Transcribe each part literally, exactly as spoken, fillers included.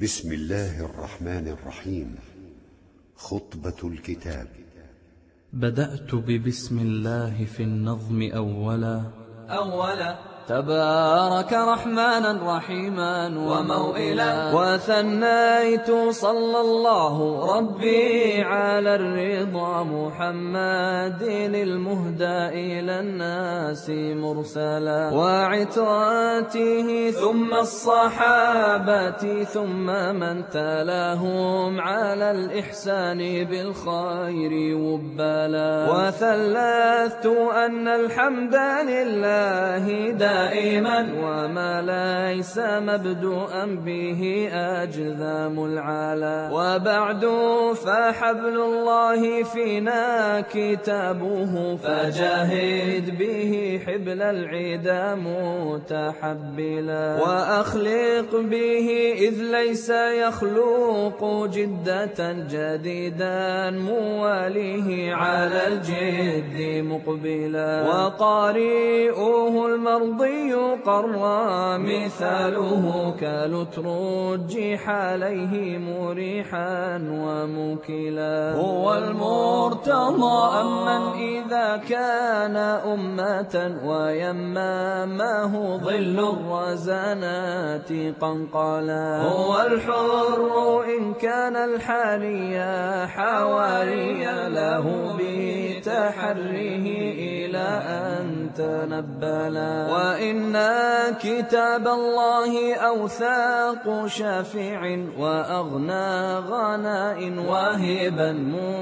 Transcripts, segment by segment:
بسم الله الرحمن الرحيم. خطبة الكتاب. بدأت ببسم الله في النظم أولا أولا تبارك رحمانا رحيما وموئلا، وثنيت صلى الله ربي على الرضا محمد المهدى إلى الناس مرسلا، وعتراته ثم الصحابة ثم من تلاهم على الإحسان بالخير وبلا، وثلثت أن الحمد لله دائما وما ليس مبدوءا به أجذام العلا، وبعد فحبل الله فينا كتابه، فجاهد به حبل العدا متحبلا، وأخلق به إذ ليس يخلق جدة جديدا مواليه على الجد مقبلا، وقارئوه المرضي قرى مثاله كالترجح عليه مريحا وموكلا، هو المرتضى أمن إذا كان أمة ويمامه ظل الرزانات قنقلا، هو الحر إن كان الحالي حواريا له بتحريه إلى أن تنبلا، وإن كتاب الله أوثاق شافع وأغنى غناء واهبا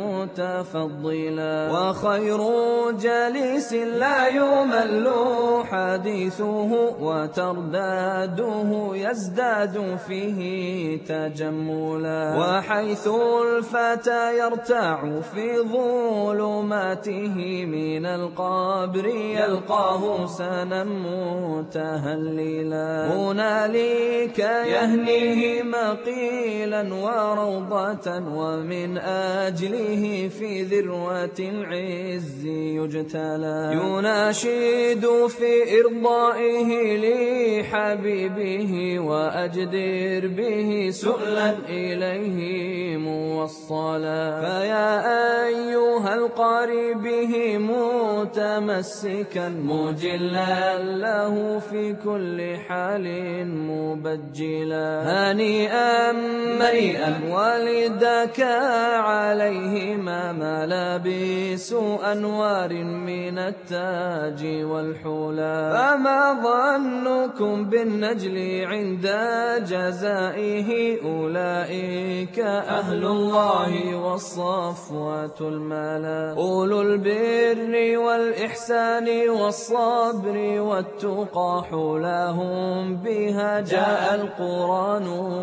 متفضلا، وخير جالس لا يمل حديثه وترداده يزداد فيه تجملا، وحيث الفتى يرتاع في ظلماته من القبر يلقاه سنا متهللا، هنالك يهنيه مقيلا وروضة، ومن أجله في ذروة العز يجتلى، يناشد في إرضائه لحبيبه وأجدر به سؤلا إليه موصلا، فيا أيها القارئ به متمسكا مجلا له في كل حال مبجلا، هنيئا مريئا ولدك عليهما ملابس أنوار من التاج والحلا، فما ظنكم بالنجل عند جزائه أولئك أهل الله والصفوة الملا، أولو البر والإحسان والصبر والتقى حلاهم بها جاء القرآن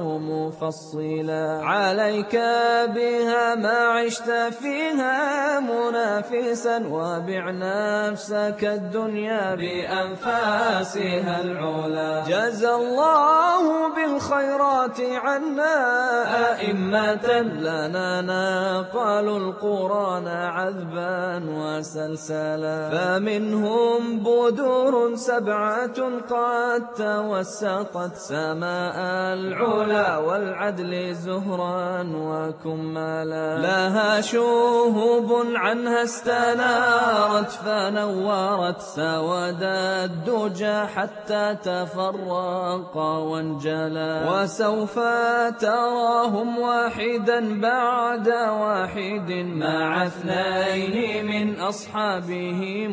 مفصلا، عليك بها ما عشت فيها منافسا، وبع نفسك الدنيا بأنفاسها العلا، جزى الله بالخيرات عنا أئمة لنا نقلوا القرآن عذبا وسلسلا، فمنهم بدور سبعة قد توسطت سماء العلا والعدل زهرا وكمالا، لها شهوب عنها استنارت فنورت سواد الدجى حتى تفرق وانجلا، وسوف تراهم واحدا بعد واحد مع اثنين من أصحابه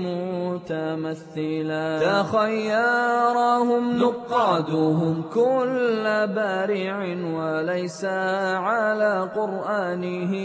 متمثلا، تخيرهم نقادهم كل بارع وليس على قرآنه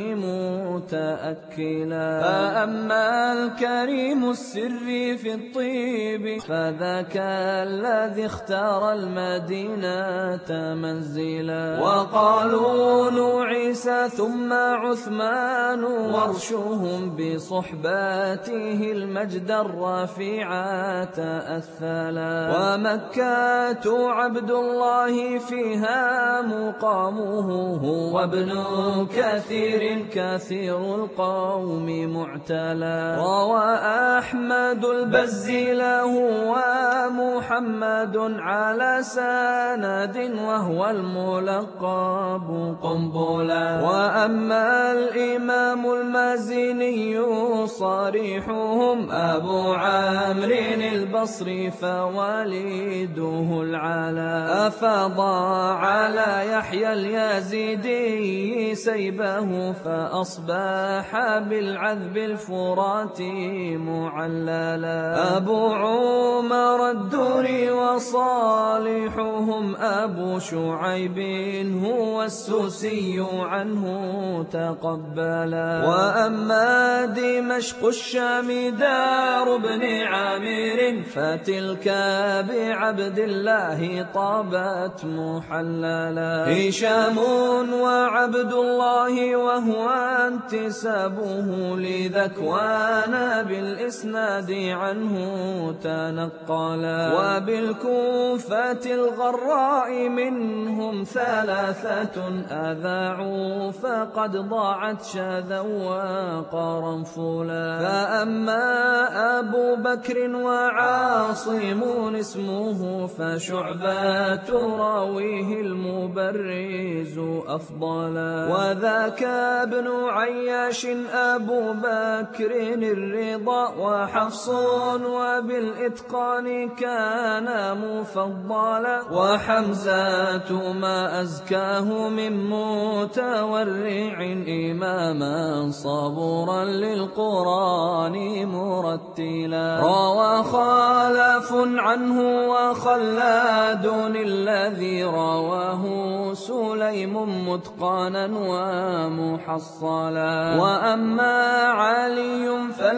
متأكلا، فأما الكريم السر في الطيب فذاك الذي اختار المدينة منزلا، وقالوا عيسى ثم عثمان ورشهم بصحباته المجد الرفيع تأثلا، مثلا. ومكة عبد الله فيها مقامه، هو ابن كثير كثير القوم معتلى. روى أحمد البزي له ومحمد على سند وهو الملقب قنبلا. وأما الإمام المازني صريحهم أبو عمرو البصري فوالده العلا. أفاض على يحيى اليزيدي سيبه فأصبح بالعذب الفرات معللا. أبو عمر الدوري وصالحهم أبو شعيب هو السوسي عنه تقبلا. وأما دمشق الشام دار ابن عامر فتلك بعبد الله طابت محللا. هشام وعبد الله وهو انتسابه لذكوان بالإسناد عنه تنقلا. وبالكوفة الغراء منهم ثلاثة أذاعوا فقد ضاعت شذا وقرنفلا. فأما أبو بكر وعاصم اسمه فشعبة راويه المبرز أفضلا. وذاك ابن عياش أبو بكر الرضا وحفص وبالإتقان كان مفضلا. وحمزة ما أزكاه من متورع إماما صبورا للقرآن مرتلا. روى خالف عنه وخلاد الذي رواه سليم متقانا ومحصلا. وأما علي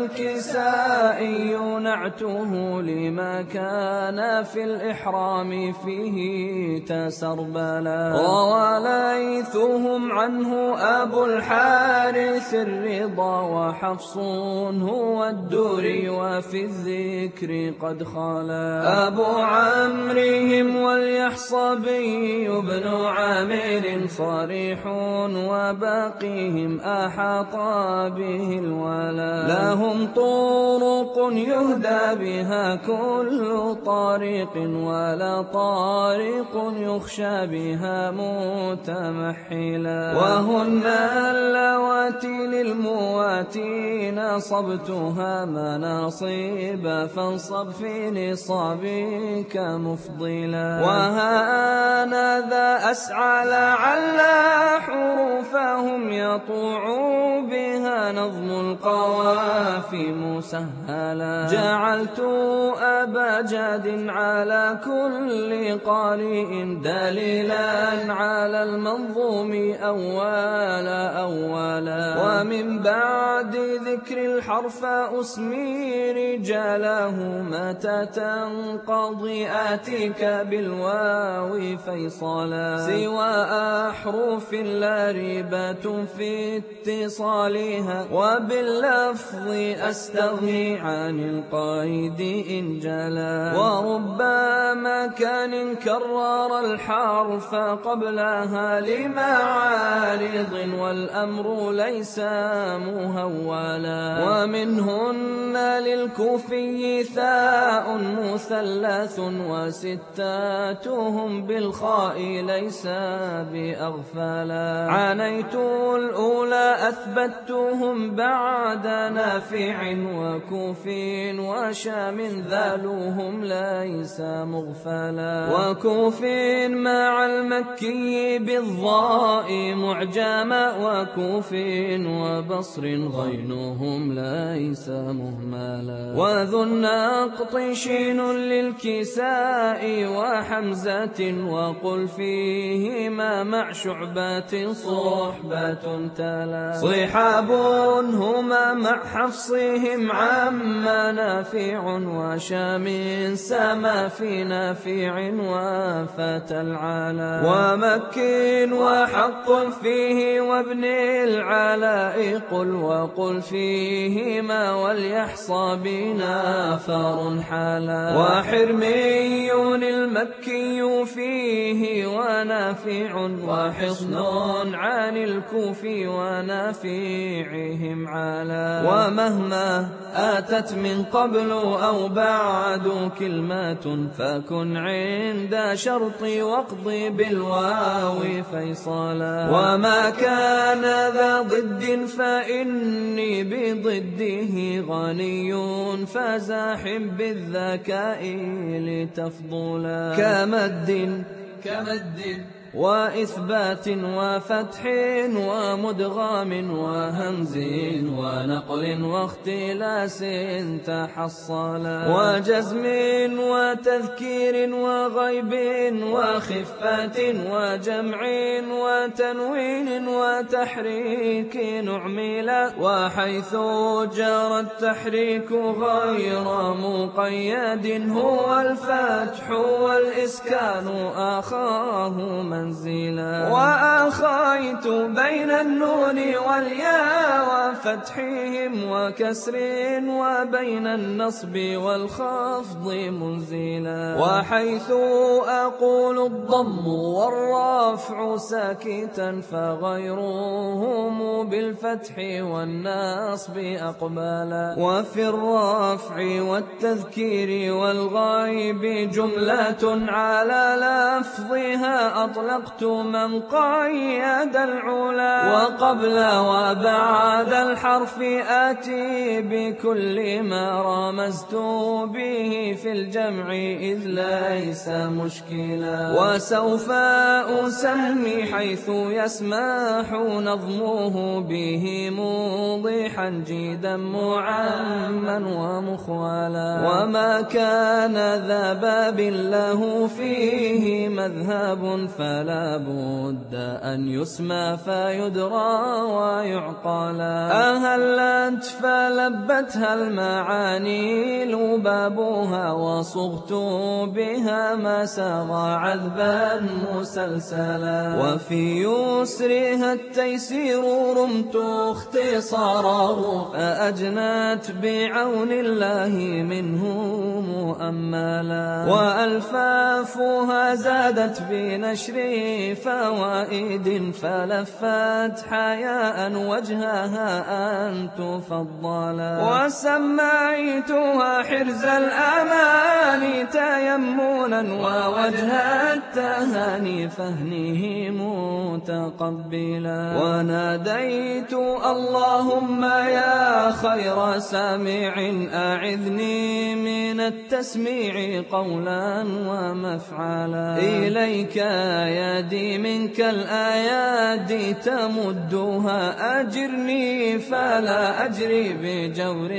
فالكسائي نعته لما كان في الإحرام فيه تسربلا. روى ليثهم عنه أبو الحارث الرضا وحفص هو الدوري وفي الذكر قد خلا. أبو عمرهم واليحصبي بن عامر صريح وباقيهم أحاط به الولا. لهم طرق يهدى بها كل طريق ولا طارق يخشى بها متمحلا. وهن اللواتي للمواتي نصبتها مناصب فانصب في نصابك مفضلا. وها أنا ذا أسعى لعل حروفهم يطوع بها نظم القوافي مسهلا. جعلت أبا جاد على كل قارئ دليلا على المنظوم أولا أولا. ومن بعد ذكر الحرف أسمي رجاله متى تنقضي آتيك بالواو فيصلا. سوى أحرف لا ريبة في اتصالها وباللفظ أستغني عن القيد إن جلا. وربما كان كرر الحرف قبلها لمعارض والأمر ليس مهولا. ومنهن للكوفي ثاء مثلث وستاتهم بالخاء ليس بأغفلا. عنيت الأولى أثبتهم بعد نافع وكوف وشام ذالوهم ليس مغفلا. وكوف مع المكي بالضاء معجما وكوف وبصر غينهم ليس مهملا. وذو النقط شين للكساء وحمزة وقل فيهما مع مع شعبات صحبة تلا صحاب هما مع حفصهم عما نافع وشام سما في نافع وفتى العلا ومك وحق فيه وابن العلاء قل وقل فيهما وليحصى بنا فار حالا وحرمي المكي فيه ونافع وحصن عن الكوفي ونافعهم علا ومهما آتت من قبل أو بعد كلمة فكن عند شرط واقضي بالواو فيصلا وما كان ذا ضد فإني بضده غني فزاحم بالذكاء لتفضلا كمد كمد وإثبات وفتح ومدغام وهمز ونقل واختلاس تحصلا وجزم وتذكير وغيب وخفة وجمع وتنوين وتحريك نعملا وحيث جرى التحريك غير مقيد هو الفتح والإسكان آخاه منزلا وأخيت بين النون والياء وفتحهم وكسر وبين النصب والخفض منزلا وحيث أقول الضم والرفع ساكتا فغيرهم بالفتح والنصب أقبلا وفي الرفع والتذكير والغيب جملة على لفظها أطلقت من قيد العلا وقبل وبعد الحرف آتي بكل ما رمزت به في الجمع إذ ليس مشكلا وسوف أسمي حيث يسمح نظمه به موضحا جيدا معما ومخولا وما كان ذا باب له فيه مذهب فلا بد أن يسمى فيدرى ويعقلا أهلت فلبتها المعاني لبابها وصغت بها ما ساغ عذبا مسلسلا وفي يسرها التيسير رمت اختصاره فأجنت بعون الله منه مؤملا وألفافها زادت بنشر فوائد فلفت حياء وجهها أن تفضلا وسميتها حرز الأمان تيمنا ووجه التهاني فهنه متقبلا وناديت اللهم يا خير سامع أعذني من التسميع قولا ومفعلا إليك يدي منك الآيات تمدها أجرني فلا أجري بجور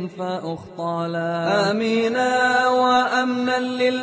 فأخطالا آمينا وأمنا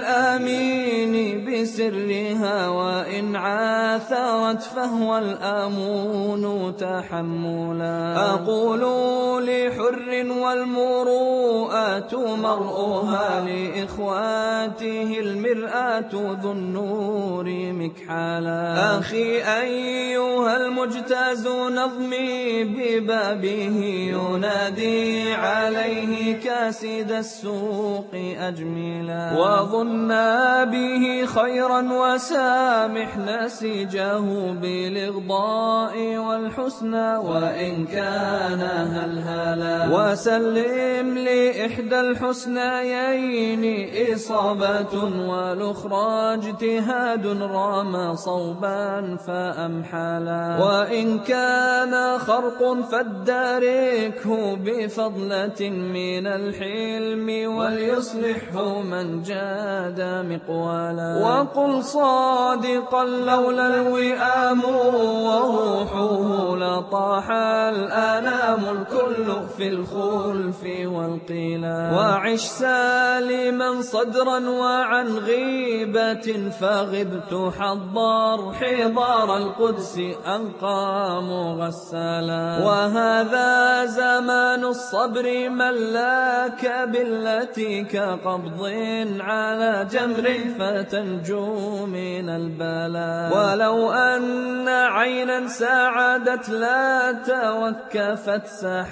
للآمين بسرها وإن عاثرت فهو الآمون تحملا أقول لحر والمروءات مرؤها لإخواته المرآة ذو النور مكحالا أخي أيها المجتاز نظمي ببابه ينادي عليه كاسد السوق أجملا وظنا به خيرا وسامح نسيجه بالإغضاء والحسنى وإن كان هلهلا وسلم لإحدى الحسنيين إصابة والأخرى اجتهاد رام صوبا فأمحلا وإن كان خرق فاداركه بفضلة من الحلم وليصلحه من جاد مقوالا وقل صادقا لولا الوئام وروحه لطاحت والأنام الكل في الخلف والقيلا. وعش سالما صدرا وعن غيبة فغبت حضار حضار القدس أنقى مغسلا. وهذا زمان الصبر ملاك بالتي كقبض على جمر فتنجو من البلاء. ولو أن عينا ساعدت لا توكفت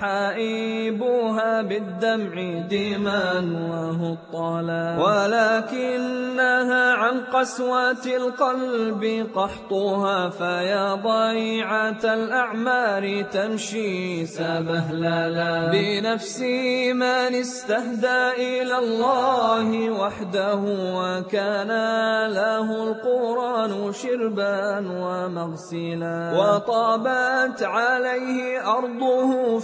سحائبها بالدمع دما وهطالا. ولكنها عن قسوة القلب قحطها فيا ضيعة الأعمار تمشي سبهللا. بنفسي من استهدى إلى الله وحده وكان له القرآن شربا ومغسلا. وطابت عليه أرضه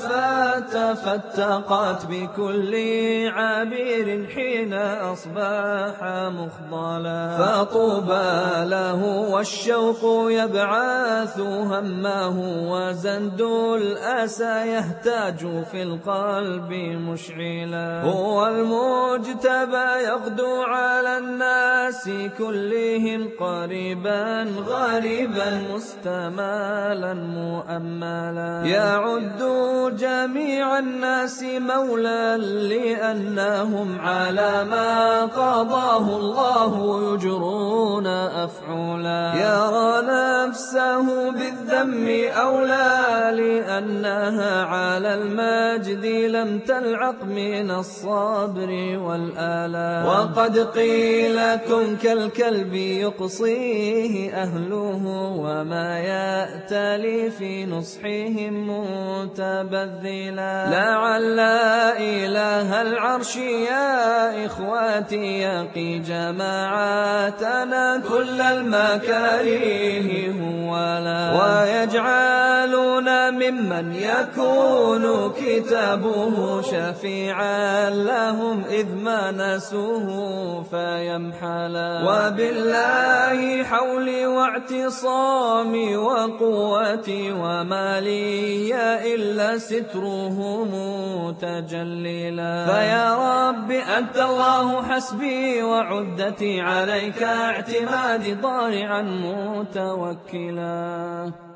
فتفتقت بكل عبير حين أصبح مخضلا. فطوبى له والشوق يبعث همه وزند الأسى يهتاج في القلب مشعلا. هو المجتبى يغدو على الناس كلهم قريبا غريبا مستمالا مؤملا. يعد جميع الناس مولا لأنهم على ما قضاه الله يجرون أفعولا. يرى نفسه بالذم أولى لأنها على المجد لم تلعق من الصبر والآلاء. وقد قيل كن كالكلب يقصيه أهله وما يأتلي في نصحهم متبذلا. لعل إله العرش يا إخواتي يقي جماعاتنا كل المكاره ولا. ويجعلنا ممن يكون كتابه شفيعا لهم إذ ما نسوه فيمحلا. وبالله حولي واعتصامي وقوتي وما لي إلا ستره متجللا. فيا رب أنت الله حسبي وعدتي عليك اعتمادي ضارعا متوكلا.